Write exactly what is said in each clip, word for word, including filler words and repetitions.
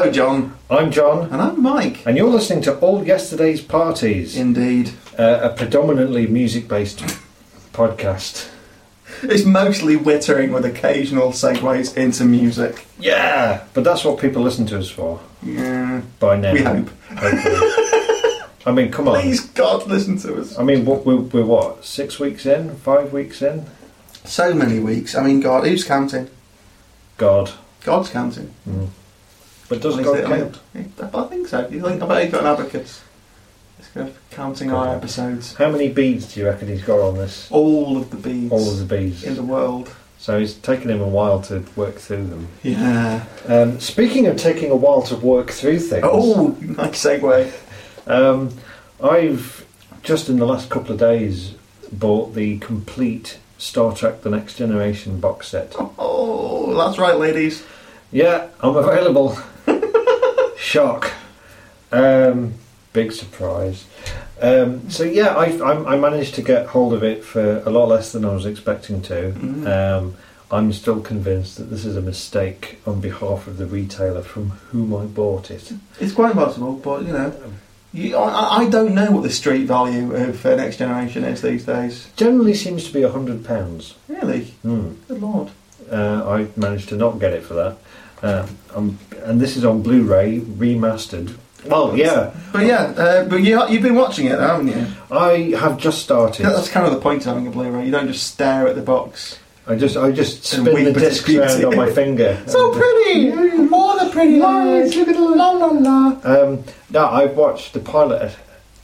Hello, John. I'm John. And I'm Mike. And you're listening to Old Yesterday's Parties. Indeed. Uh, a predominantly music-based podcast. It's mostly wittering with occasional segues into music. Yeah, but that's what people listen to us for. Yeah. By now. We hope. Hopefully. I mean, come on. Please, God, listen to us. I mean, what, we're, we're what, six weeks in? Five weeks in? So many weeks. I mean, God, who's counting? God. God's counting. Mm. But does Well, God I count? mean, I think so. You think, I bet he's got an abacus. He's kind of counting God. our episodes. How many beads do you reckon he's got on this? All of the beads. All of the beads. In the world. So it's taken him a while to work through them. Yeah. Um, speaking of taking a while to work through things... Oh, nice segue. Um, I've, just in the last couple of days, bought the complete Star Trek The Next Generation box set. Oh, that's right, ladies. Yeah, I'm available. Shock. Um, big surprise. Um, so yeah, I, I, I managed to get hold of it for a lot less than I was expecting to. Mm. Um, I'm still convinced that this is a mistake on behalf of the retailer from whom I bought it. It's quite possible, but you know, you, I, I don't know what the street value of uh, Next Generation is these days. Generally seems to be a hundred pounds. Really? Mm. Good Lord. Uh, I managed to not get it for that. Um, um, and this is on Blu-ray, remastered. Well, yeah. But yeah, uh, but you, you've been watching it, haven't you? I have just started. That's kind of the point of having a Blu-ray. You don't just stare at the box. I just I just And spin weep the at discs its around beauty. on my finger. So pretty! All the pretty lights! Look at the la la la! Um, no, I've watched the pilot.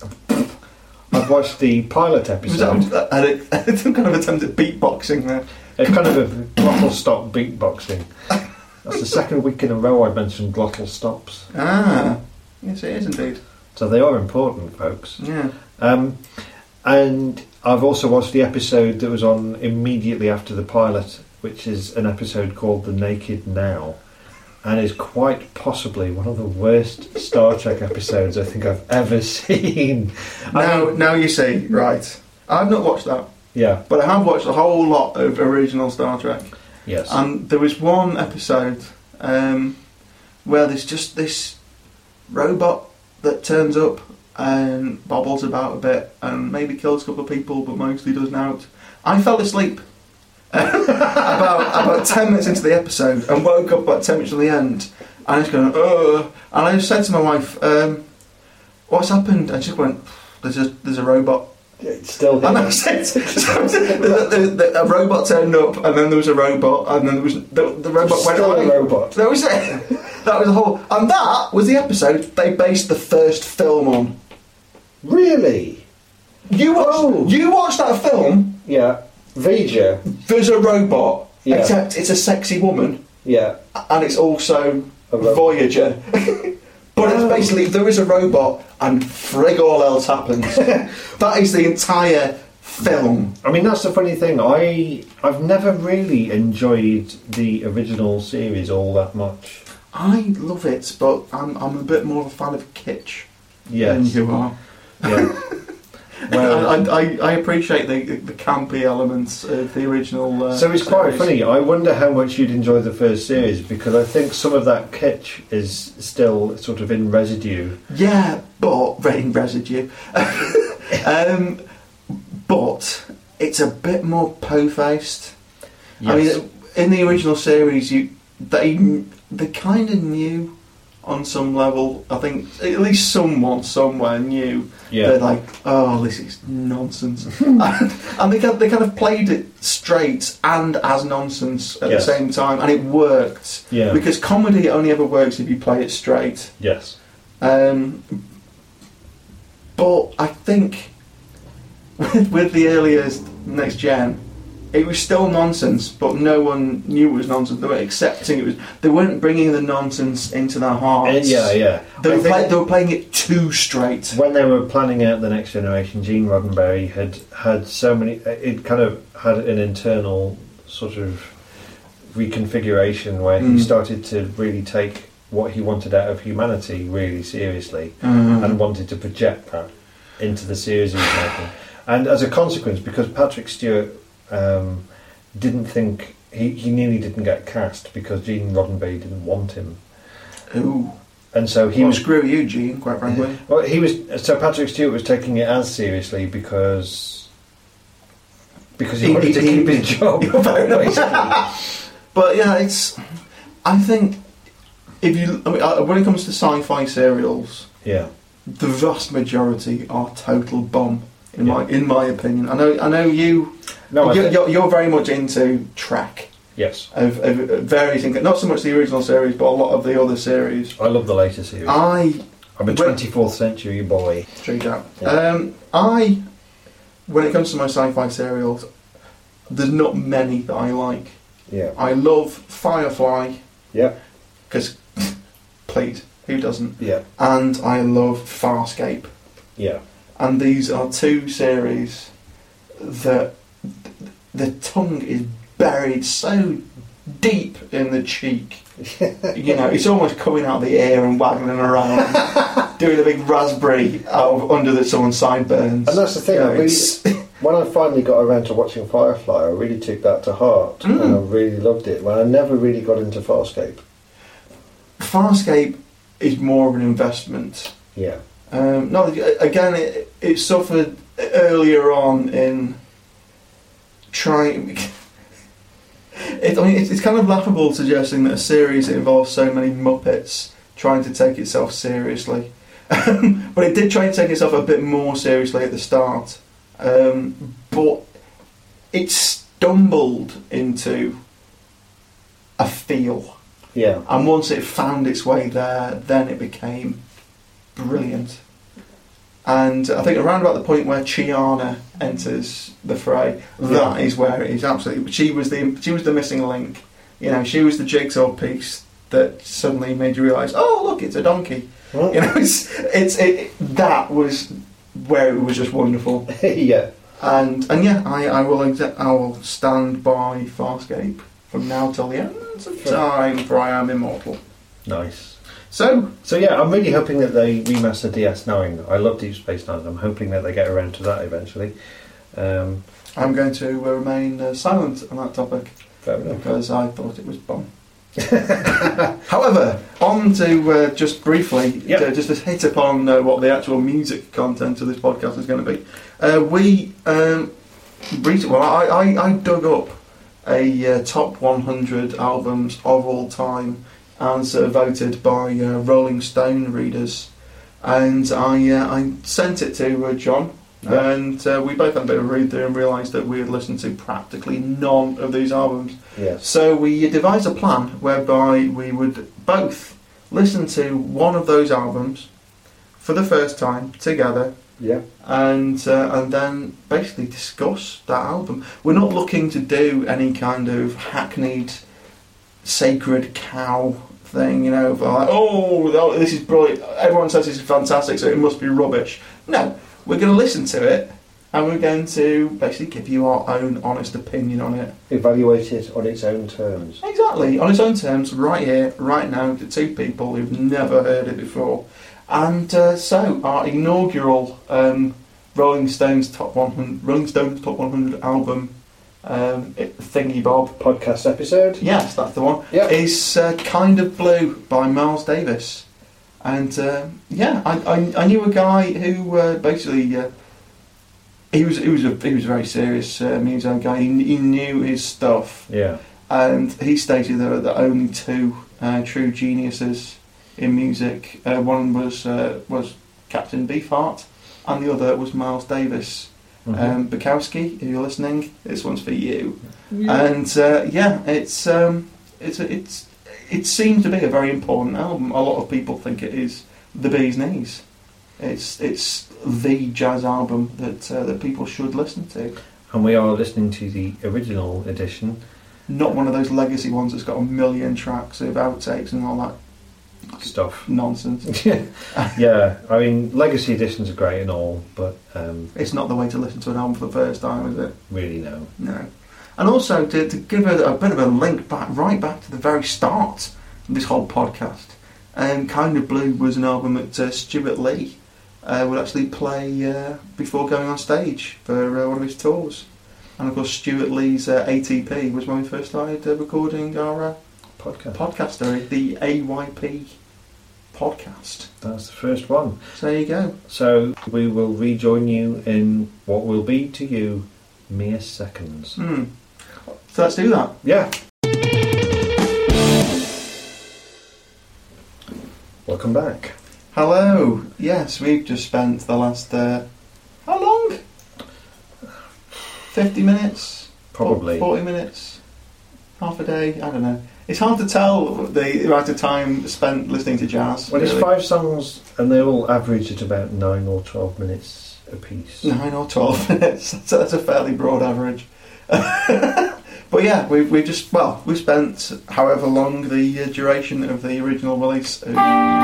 I've watched the pilot Was episode. that a, a, some kind of attempt at beatboxing there? It's kind of a glottal stop beatboxing. That's the second week in a row I've mentioned glottal stops. Ah, yes it is indeed. So they are important, folks. Yeah. Um, and I've also watched the episode that was on immediately after the pilot, which is an episode called The Naked Now, and is quite possibly one of the worst Star Trek episodes I think I've ever seen. Now, I mean, now you see, right. I've not watched that, yeah, but I have watched a whole lot of original Star Trek. yes. And there was one episode um, where there's just this robot that turns up and bobbles about a bit and maybe kills a couple of people, but mostly does not. I fell asleep about about ten minutes into the episode and woke up about ten minutes from the end, and I was going, ugh. And I just said to my wife, um, "What's happened?" And she went, "There's a there's a robot." It's still And here. I said, so the, the, the, a robot turned up, and then there was a robot, and then there was the, the robot went Still away. a robot. That was it. That was the whole, and that was the episode they based the first film on. Really? You watched, Oh. you watched that film. Yeah. Vija. There's a robot, Yeah. except it's a sexy woman, Yeah. and it's also A robot. Voyager. But it's Oh. basically there is a robot, and frig all else happens. That is the entire film. I mean, that's the funny thing. I I've never really enjoyed the original series all that much. I love it, but I'm I'm a bit more of a fan of kitsch than Yes. you are. Yeah. Well, I, I, I appreciate the, the campy elements of the original. Uh, so it's quite series. funny. I wonder how much you'd enjoy the first series, because I think some of that kitsch is still sort of in residue. Yeah, but rain residue. um, but it's a bit more po-faced. I Yes. mean, in the original series, you they they kind of knew on some level. I think at least someone somewhere knew. Yeah. They're like, oh, this is nonsense, and, and they kind they kind of played it straight and as nonsense at Yes. the same time, and it worked. Yeah. Because comedy only ever works if you play it straight. Yes. Um, but I think with, with the earliest Next Gen, it was still nonsense, but no one knew it was nonsense. They were accepting it was. They weren't bringing the nonsense into their hearts. Uh, yeah, yeah. They I were, think play, they were playing it too straight. when they were planning out the Next Generation, Gene Roddenberry had had so many. It kind of had an internal sort of reconfiguration where he Mm. started to really take what he wanted out of humanity really seriously, Mm. and wanted to project that into the series he was making. And as a consequence, because Patrick Stewart um, didn't think he, he nearly didn't get cast because Gene Roddenberry didn't want him. Ooh. and so he well, was. screw you, Gene. Quite frankly. Well, he was. So Patrick Stewart was taking it as seriously because because he, He- wanted to he- keep his job. You're very basically. But yeah, it's. I think if you, I mean, uh, when it comes to sci-fi serials, Yeah. the vast majority are total bomb. In Yeah. my in my opinion, I know I know you. No, I you're, think- you're, you're very much into Trek yes. of, of various things. Not so much the original series, but a lot of the other series. I love the later series. I I'm a when- twenty-fourth century boy. True that. Yeah. Um, I, when it comes to my sci-fi serials, there's not many that I like. Yeah. I love Firefly Yeah. because, please, who doesn't? Yeah. And I love Farscape. Yeah. And these are two series that the tongue is buried so deep in the cheek. You know, it's almost coming out of the air and waggling around, doing a big raspberry out of under the someone's sideburns. And that's the thing. You know, I really, it's- when I finally got around to watching Firefly, I really took that to heart, Mm. and I really loved it. Well, I never really got into Farscape. Farscape is more of an investment. Yeah. Um, no, again, it, it suffered earlier on in trying. It, I mean, it's, it's kind of laughable suggesting that a series that involves so many Muppets trying to take itself seriously, but it did try to take itself a bit more seriously at the start. Um, but it stumbled into a feel, Yeah. and once it found its way there, then it became brilliant. And I think around about the point where Chiana enters the fray, that is where it is absolutely. She was the she was the missing link. You know, she was the jigsaw piece that suddenly made you realise, oh look, it's a donkey. Huh? You know, it's it's it, that was where it was just wonderful. Yeah. And and yeah, I I will exa- I will stand by Farscape from now till the end of time, for I am immortal. Nice. So So yeah, I'm really hoping that they remaster D S nine. I love Deep Space Nine. I'm hoping that they get around to that eventually. Um, I'm going to uh, remain uh, silent on that topic fair enough. because I thought it was bomb. However, on to uh, just briefly, Yep. to, just to hit upon uh, what the actual music content of this podcast is going to be. Uh, we, um, recently, well, I, I, I dug up a uh, top one hundred albums of all time as uh, voted by uh, Rolling Stone readers, and I uh, I sent it to uh, John. Yep. And uh, we both had a bit of a read through and realised that we had listened to practically none of these albums. Yes. So we devised a plan whereby we would both listen to one of those albums for the first time together, Yeah. and uh, and then basically discuss that album. We're not looking to do any kind of hackneyed sacred cow thing, you know, of like, oh, this is brilliant. Everyone says this is fantastic, so it must be rubbish. No. We're going to listen to it, and we're going to basically give you our own honest opinion on it. Evaluate it on its own terms. Exactly, on its own terms, right here, right now, to two people who've never heard it before. And uh, so, our inaugural um, Rolling Stones top one hundred, Rolling Stones top one hundred album um, thingy bob. Podcast episode. Yes, that's the one. Yeah. Is uh, Kind of Blue by Miles Davis. And uh, yeah, I, I I knew a guy who uh, basically uh, he was he was a he was a very serious uh, music guy. He, he knew his stuff, Yeah. and he stated there are the only two uh, true geniuses in music. Uh, one was uh, was Captain Beefheart, and the other was Miles Davis. Mhm. Um, Bukowski, if you're listening, this one's for you. Yeah. And uh, yeah, it's um, it's it's it seems to be a very important album. A lot of people think it is the bee's knees. It's it's the jazz album that uh, that people should listen to. And we are listening to the original edition. Not one of those legacy ones that's got a million tracks of outtakes and all that Stuff. nonsense. Yeah, I mean, legacy editions are great and all, but um, It's not the way to listen to an album for the first time, is it? really no. No. And also to, to give a, a bit of a link back, right back to the very start of this whole podcast. Um, Kind of Blue was an album that uh, Stuart Lee uh, would actually play uh, before going on stage for uh, one of his tours. And of course, Stuart Lee's uh, A T P was when we first started uh, recording our uh, Podcast. podcast, sorry, the A Y P podcast. That's the first one. So there you go. So we will rejoin you in what will be to you mere seconds. Hmm. So let's do that. Yeah. Welcome back. Hello. Yes, we've just spent the last, uh, how long? fifty minutes? Probably. forty minutes? Half a day? I don't know. It's hard to tell the amount of time spent listening to jazz. Well, really. it's five songs and they all average at about nine or twelve minutes a piece. Nine or twelve minutes. That's a, that's a fairly broad average. But yeah, we've we just well we spent however long the uh, duration of the original release of,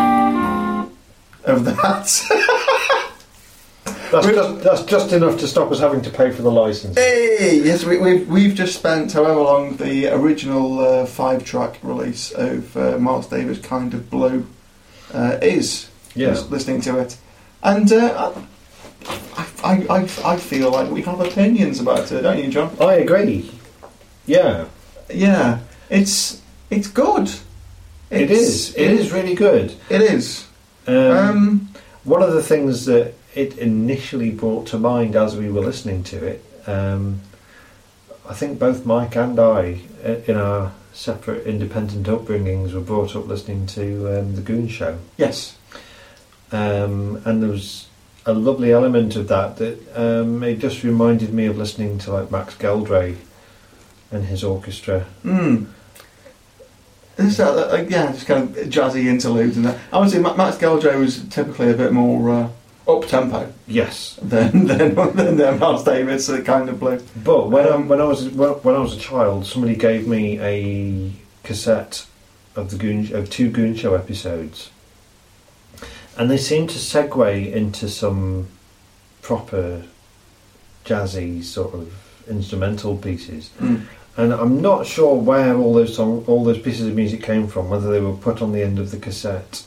of that. That's just, that's just enough to stop us having to pay for the license. Hey, yes, we, we've we've just spent however long the original uh, five-track release of uh, Miles Davis' "Kind of Blue" uh, is. Yeah. Just listening to it, and uh, I, I I I feel like we have opinions about it, don't you, John? I agree. Yeah. Yeah, it's it's good. It is. It is really good. It is. Um, Um, one of the things that it initially brought to mind as we were listening to it, um, I think both Mike and I, uh, in our separate independent upbringings, were brought up listening to um, The Goon Show. yes. Um, and there was a lovely element of that that um, it just reminded me of listening to like Max Geldray and his orchestra. Mm. It's, uh, uh, yeah, just kind of jazzy interludes and that. I would say Ma- Max Geldray was typically a bit more uh, up tempo Yes, than than than uh, Miles Davis, uh, Kind of Blue. but when Um, um, when I was when, when I was a child, somebody gave me a cassette of the Goon of two Goon Show episodes, and they seemed to segue into some proper jazzy sort of instrumental pieces. Mm. And I'm not sure where all those song, all those pieces of music came from. Whether they were put on the end of the cassette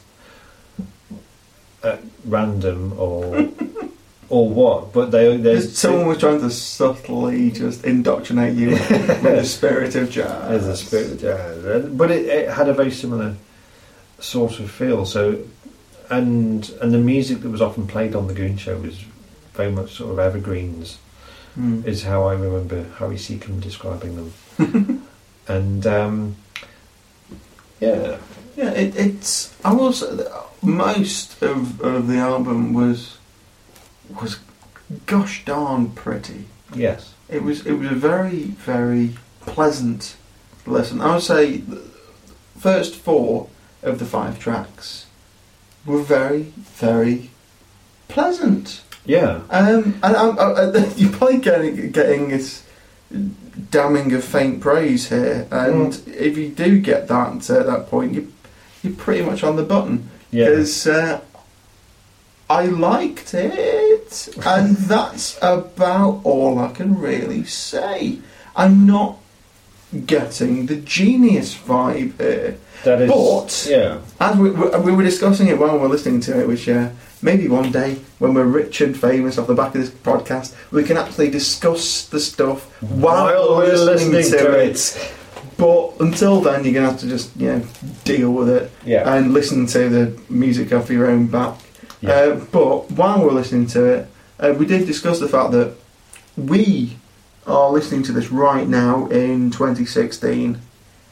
at random or or what. But they, they Just someone was trying to subtly just indoctrinate you with the spirit of jazz. as a spirit of jazz. But it, it had a very similar sort of feel. So, and and the music that was often played on the Goon Show was very much sort of evergreens. Mm. Is how I remember Harry Seacombe describing them. And um, yeah, Yeah, it, it's. I will say that most of, of the album was was gosh darn pretty. yes, It was it was a very very pleasant listen. I would say the first four of the five tracks were very very pleasant. yeah, Um, and I'm, I, you're probably getting getting this damning of faint praise here, and Mm. if you do get that at that point, you you're pretty much on the button. yeah. Because uh, I liked it, and that's about all I can really say. I'm not getting the Genius vibe here. That is, But- yeah, As we, we we were discussing it while we were listening to it, which uh, maybe one day, when we're rich and famous off the back of this podcast, we can actually discuss the stuff while, we're listening, to, it. But until then, you're going to have to just, you know, deal with it yeah, and listen to the music off your own back. yeah. Uh, but while we're listening to it, uh, we did discuss the fact that we are listening to this right now in twenty sixteen.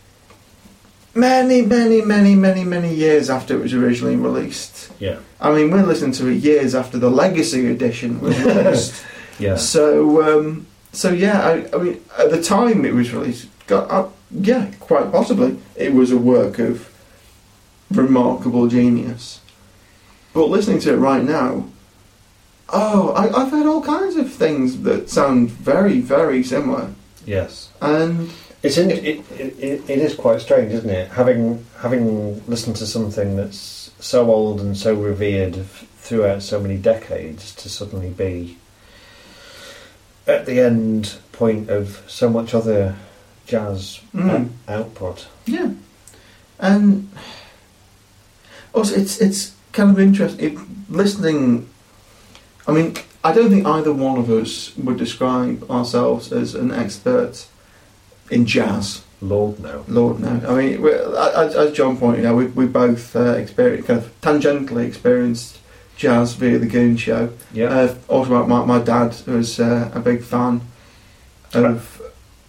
Many, many, many, many, many years after it was originally released. yeah, I mean, we're listening to it years after the Legacy edition was released. yeah. So, um, so yeah, I, I mean, at the time it was released, got, uh, yeah, quite possibly, it was a work of remarkable genius. But listening to it right now, oh, I, I've heard all kinds of things that sound very, very similar. Yes. And It's in, it, it, it, it is quite strange, isn't it? Having having listened to something that's so old and so revered f- throughout so many decades to suddenly be at the end point of so much other jazz Mm. out- output. yeah, and also it's it's kind of interesting it, listening. I mean, I don't think either one of us would describe ourselves as an expert in jazz. Lord no. Lord no. I mean, we- as, as John pointed out, we we both uh, experienced, kind of tangentially experienced jazz via the Goon Show. Yeah. Uh, also, my my dad was uh, a big fan of.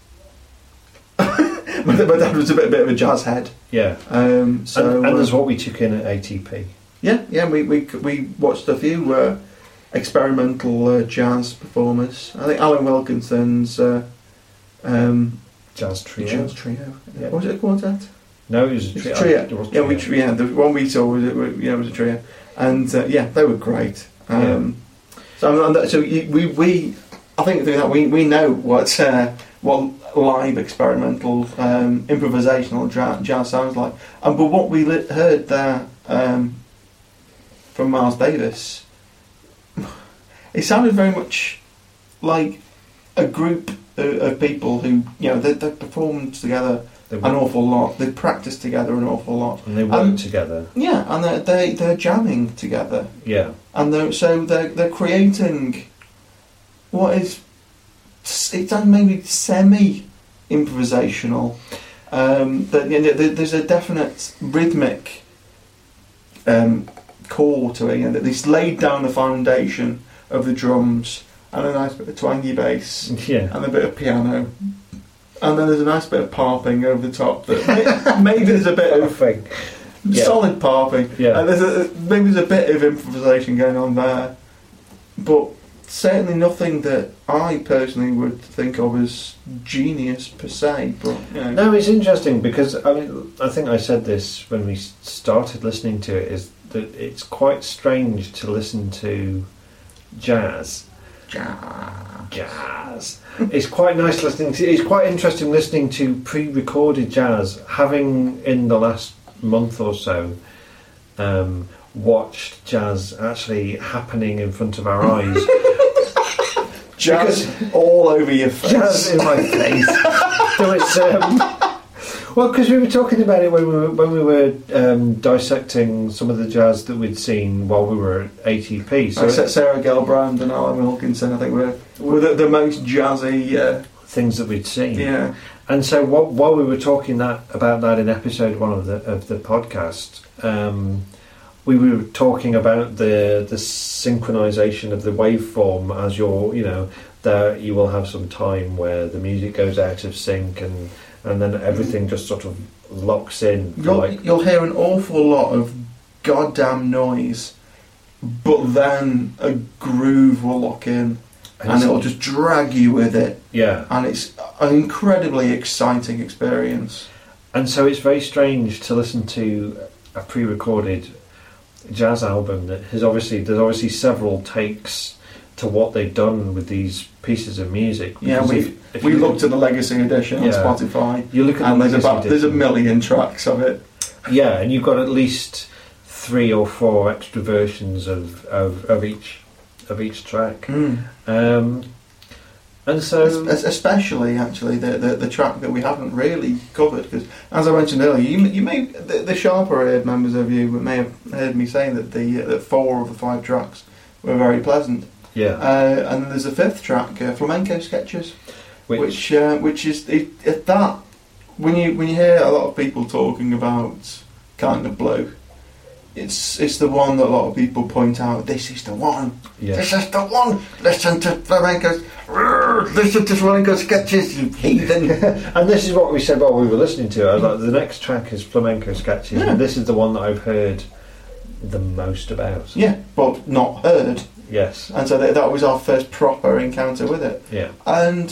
my, my dad was a bit, a bit of a jazz head. Yeah. Um, so and, and there's uh, what we took in at A T P. yeah, yeah, we we we watched a few uh, experimental uh, jazz performers. I think Alan Wilkinson's uh, um, Jazz trio. jazz trio. Yeah. What was it a quartet? No, it was a It's trio. a trio. It was a Yeah, we trio. yeah the one we saw was it yeah was a trio, and uh, yeah they were great. Um, So and that- so you, we we I think through that we we know what uh, what live experimental um, improvisational jazz, jazz sounds like, and but what we li- heard there um, from Miles Davis, it sounded very much like a group of, of people who you know they, they performed together They an worked, awful lot. They practiced together an awful lot. and they worked and- together. Yeah, and they're, they they're jamming together, Yeah. and they're, so they're they're creating what is it's maybe semi improvisational. Um, that you know, there- there's a definite rhythmic um, core to it. You know, that he's laid down the foundation of the drums and a nice bit of twangy bass Yeah. and a bit of piano. And then there's a nice bit of parping over the top. That may- maybe there's a bit of Thing. Yeah. solid parping. Yeah. And there's a, maybe there's a bit of improvisation going on there, but certainly nothing that I personally would think of as genius per se. But you know, No, it's interesting because I mean I think I said this when we s- started listening to it, is that it's quite strange to listen to jazz. Jazz. It's quite nice listening to. It's quite interesting listening to pre-recorded jazz. Having in the last month or so um, watched jazz actually happening in front of our eyes. jazz all over your face. Jazz in my face. So it's um, well, because we were talking about it when we were when we were um, dissecting some of the jazz that we'd seen while we were at A T P. So Except Sarah Gelbrand and Alan Wilkinson, I think were were the, the most jazzy. Uh, things that we'd seen. yeah, And so wh- while we were talking that about that in episode one of the of the podcast, um, we were talking about the the synchronization of the waveform as you're, you know, there you will have some time where the music goes out of sync and and then everything just sort of locks in. for you'll like you'll hear an awful lot of goddamn noise, but then a groove will lock in, and it's- it'll just drag you with it. yeah. And it's an incredibly exciting experience. And so it's very strange to listen to a pre-recorded jazz album that has obviously there's obviously several takes to what they've done with these pieces of music. Yeah, Because we if- if we you- looked at the Legacy Edition Yeah. on Spotify, You look at and the there's Legacy about there's a edition. million tracks of it. Yeah, and you've got at least three or four extra versions of, of, of each of each track. Um, and so Es- especially actually the, the the track that we haven't really covered, because as I mentioned earlier, you you may the, the sharper eared members of you may have heard me saying that the that four of the five tracks were very pleasant. yeah, Uh, and then there's a fifth track, uh, Flamenco Sketches, which, which uh, which is it, it, that when you when you hear a lot of people talking about Kind of Blue, it's it's the one that a lot of people point out. This is the one. yeah, This is the one. Listen to flamencos. Rrr, Listen to Flamenco Sketches, you heathen. and this is what we said while we were listening to it. I was like, the next track is Flamenco Sketches, Yeah. and this is the one that I've heard the most about. Yeah, but not heard. Yes, And so that, that was our first proper encounter with it. yeah, And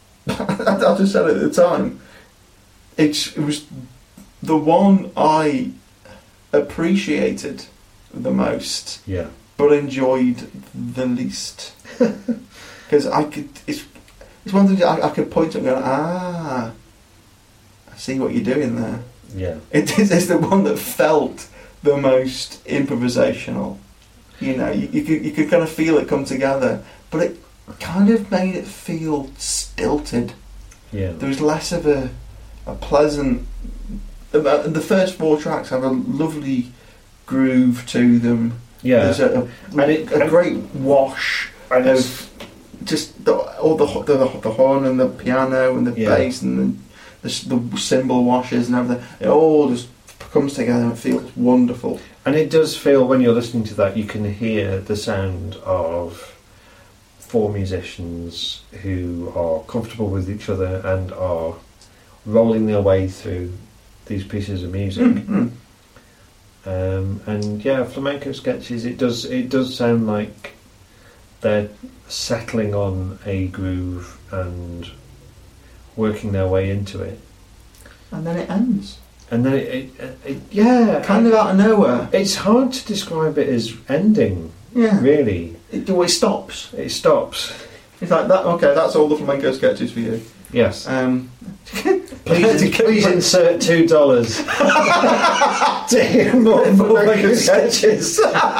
I just said at the time, it's, it was the one I appreciated the most, yeah, but enjoyed the least. Because I could, it's, it's one thing I, I could point to and go, ah, I see what you're doing there. yeah. It is it's the one that felt the most improvisational. You know, you, you could you could kind of feel it come together, but it kind of made it feel stilted. Yeah. There was less of a a pleasant. Uh, the first four tracks have a lovely groove to them. Yeah. There's a, a, And it- a great wash And it's- of just the, all the, the the horn and the piano and the Yeah. bass and the the, s- the cymbal washes and everything. It all just comes together and it feels wonderful. And it does feel, when you're listening to that, you can hear the sound of four musicians who are comfortable with each other and are rolling their way through these pieces of music. Mm-hmm. Um, and yeah, flamenco sketches, it does it does sound like they're settling on a groove and working their way into it. And then it ends. And then it, it, it yeah, Kind of out of nowhere. it's hard to describe it as ending, Yeah. really. It always stops. It stops. It's like that. Okay, that's all the flamenco sketches for you. Yes. Um, Please, please insert two dollars to hear more flamenco sketches.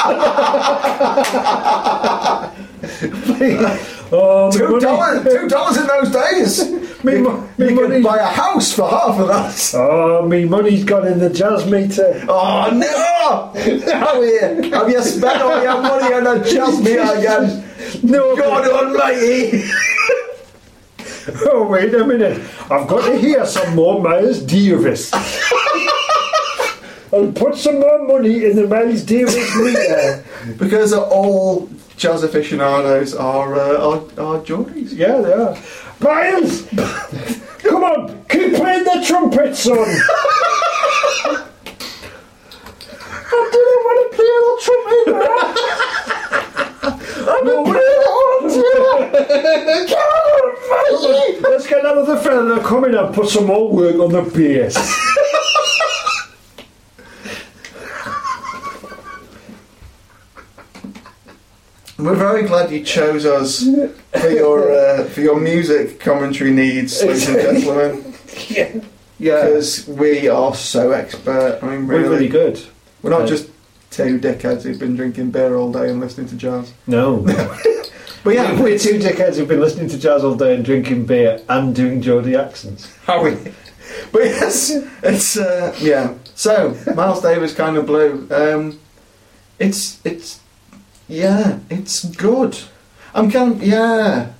Please. Oh, my Two money. dollars. Two dollars in those days. Me you mo- me you could money. buy a house for half of that. Oh, me money's gone in the jazz meter. Oh no! How here? Have you spent all your money on a jazz meter again? No, God Almighty! oh, wait a minute. I've got to hear some more Miles Davis. I'll put some more money in the Miles Davis meter. Because all jazz aficionados are uh, are, are Geordies. Yeah, they are. Miles! Come on, keep playing the trumpet, son! I didn't want to play the trumpet, man! I'm no, playing the horn! Let's get another fella to come in and put some more work on the bass. We're very glad you chose us for your uh, for your music commentary needs, ladies and gentlemen. Yeah. Yeah. Because we are so expert. I mean, really, We're really good. We're not Uh, just two dickheads who've been drinking beer all day and listening to jazz. No. But yeah, We're two dickheads who've been listening to jazz all day and drinking beer and doing Geordie accents. how we? But yes, it's uh, yeah. So Miles Davis, Kind of Blue. Um, it's it's yeah, it's good. I'm kind of yeah.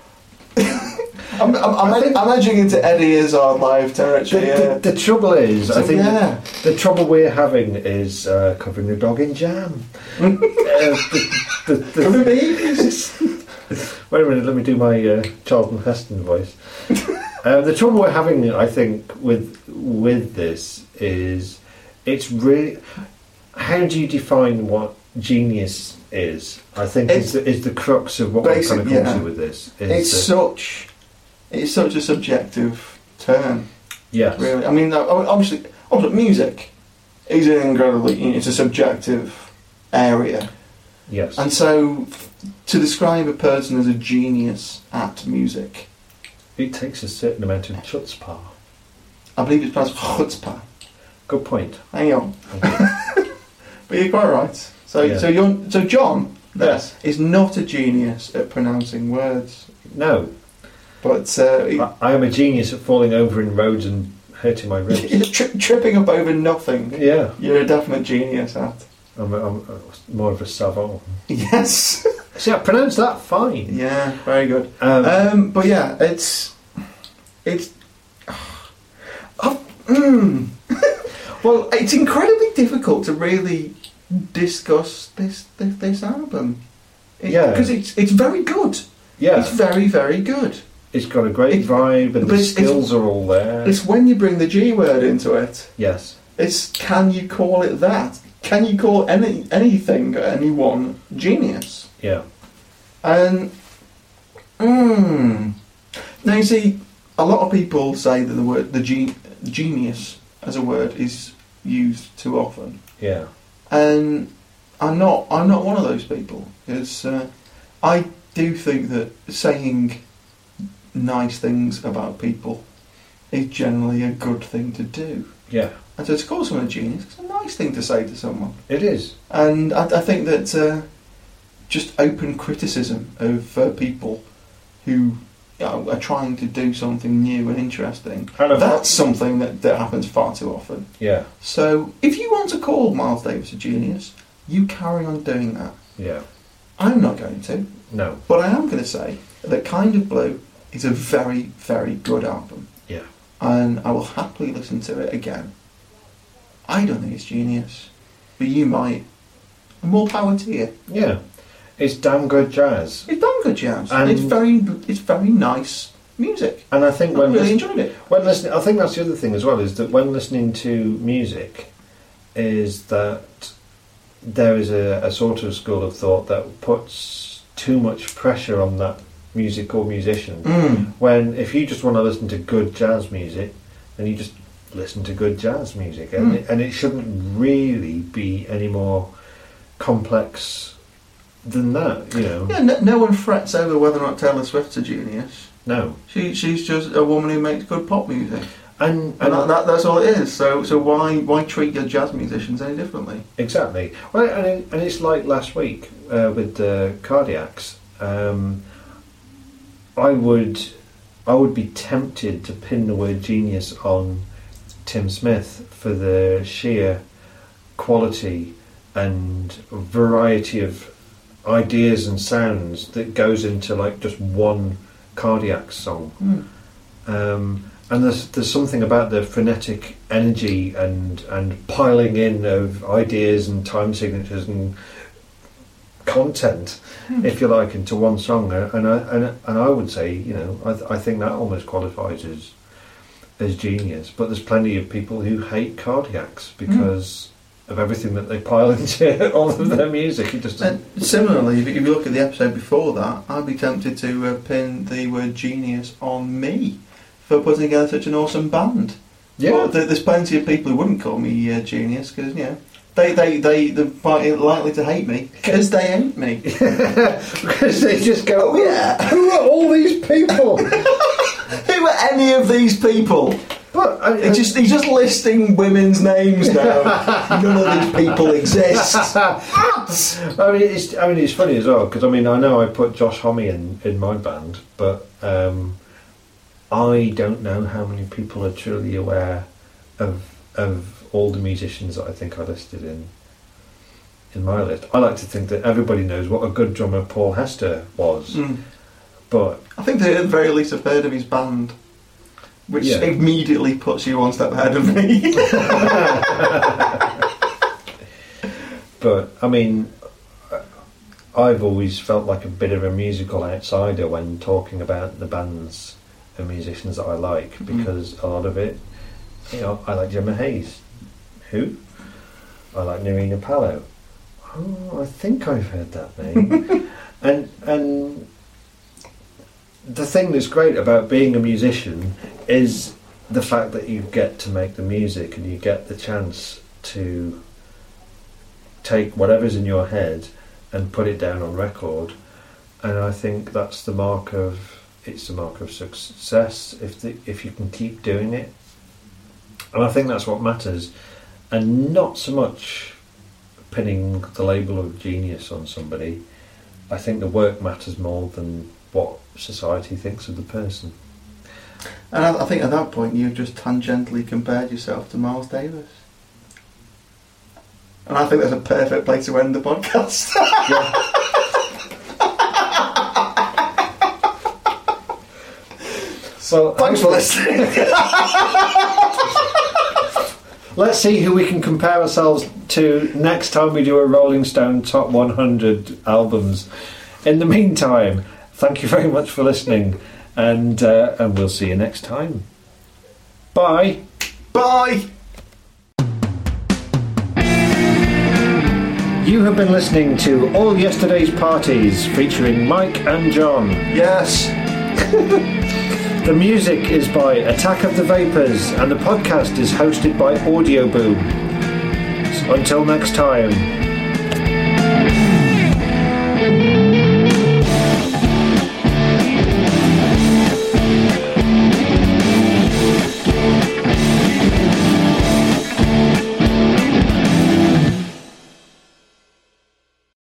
I'm, I'm, I'm, I think- I'm edging into Eddie Izzard live The, territory. Yeah. the, the trouble is, So, I think yeah. the, the trouble we're having is uh, covering the dog in jam. uh, the, the, the, Could it be? Wait a minute, let me do my uh, Charlton Heston voice. uh, the trouble we're having, I think, with with this is it's really. How do you define what genius is? I think It's is the, is the crux of what we're basic- trying to come yeah. to with this. Is It's the- such it's such a subjective term. yes, Really, I mean, uh, obviously, obviously, music is an incredibly it's a subjective area, yes, and so to describe a person as a genius at music, it takes a certain amount of chutzpah. I believe it's pronounced chutzpah. Good point. Hang on, but you're quite right. So, Yeah. so you're so John there Yes. is not a genius at pronouncing words, No, but uh, he- I, I am a genius at falling over in roads and hurting my ribs. you're tri- tripping up over nothing. Yeah, You're a definite genius at. I'm, a, I'm a, more of a savant. Yes. See, I pronounced that fine. Yeah, very good. Um, Um, but yeah, it's it's. Oh, mm. Well, it's incredibly difficult to really discuss this this, this album. It, Yeah. because it's it's very good. yeah, It's very very good. it's got a great it- vibe, and but the it's- it's- skills are all there. It's when you bring the G word into it. Yes, It's can you call it that? Can you call any anything anyone genius? yeah, And mm, now you see, a lot of people say that the word the ge- genius as a word is used too often, yeah, and I'm not I'm not one of those people, because uh, I do think that saying nice things about people is generally a good thing to do. yeah. And so to call someone a genius is a nice thing to say to someone. It is. And I, I think that uh, just open criticism of uh, people who you know, are trying to do something new and interesting, And of- that's something that, that happens far too often. Yeah, So if you want to call Miles Davis a genius, you carry on doing that. yeah. I'm not going to, No, but I am going to say that Kind of Blue is a very, very good album. yeah. and I will happily listen to it again. I don't think it's genius, but you might. And more power to you. Yeah, it's damn good jazz. It's damn good jazz. And it's very, it's very nice music. And I think I when really lis- enjoyed it. When listening, I think that's the other thing as well, is that when listening to music, is that there is a, a sort of school of thought that puts too much pressure on that music or musician. Mm. When if you just want to listen to good jazz music, then you just listen to good jazz music, and Mm. it, and it shouldn't really be any more complex than that, you know. Yeah, no, no one frets over whether or not Taylor Swift's a genius. No, She she's just a woman who makes good pop music, and, and that, that, that's all it is. So so why why treat your jazz musicians any differently? exactly. Well, and, it, and it's like last week uh, with the Cardiacs. Um, I would I would be tempted to pin the word genius on Tim Smith for the sheer quality and variety of ideas and sounds that goes into like just one Cardiac song. Mm. Um, and there's there's something about the frenetic energy and and piling in of ideas and time signatures and content, Mm. if you like, into one song. And I and and I would say, you know, I th- I think that almost qualifies as as genius. But there's plenty of people who hate Cardiacs because mm. of everything that they pile into all of their music. It just doesn't. And similarly, if you if you look at the episode before that, I'd be tempted to uh, pin the word genius on me for putting together such an awesome band. Yeah. But th- there's plenty of people who wouldn't call me uh, genius because, you know, they, they, they, they're quite likely to hate me because they ain't me. Because they just go, Oh, yeah. who are all these people? Who are any of these people? But I, He's just, he's just listing women's names now. None of these people exist. I mean, it's I mean it's funny as well because I mean I know I put Josh Homme in, in my band, but um, I don't know how many people are truly aware of of all the musicians that I think I listed in in my list. I like to think that everybody knows what a good drummer Paul Hester was, Mm. but I think they at the very least have heard of his band, which Yeah. immediately puts you one step ahead of me. but I mean, I've always felt like a bit of a musical outsider when talking about the bands and musicians that I like, Mhm. because a lot of it, you know, I like Gemma Hayes. Who? I like Nerina Palo. Oh, I think I've heard that name. and and the thing that's great about being a musician is the fact that you get to make the music and you get the chance to take whatever's in your head and put it down on record. And I think that's the mark of it's the mark of success if the, if you can keep doing it. And I think that's what matters, and not so much pinning the label of genius on somebody. I think the work matters more than what society thinks of the person. And I, I think at that point you've just tangentially compared yourself to Miles Davis. And I think that's a perfect place to end the podcast. Yeah. So Thanks for listening. let's see who we can compare ourselves to next time we do a Rolling Stone Top one hundred albums. In the meantime, thank you very much for listening, and uh, and we'll see you next time. Bye. Bye. You have been listening to All Yesterday's Parties featuring Mike and John. Yes. The music is by Attack of the Vapors, and the podcast is hosted by Audio Boom. Until next time.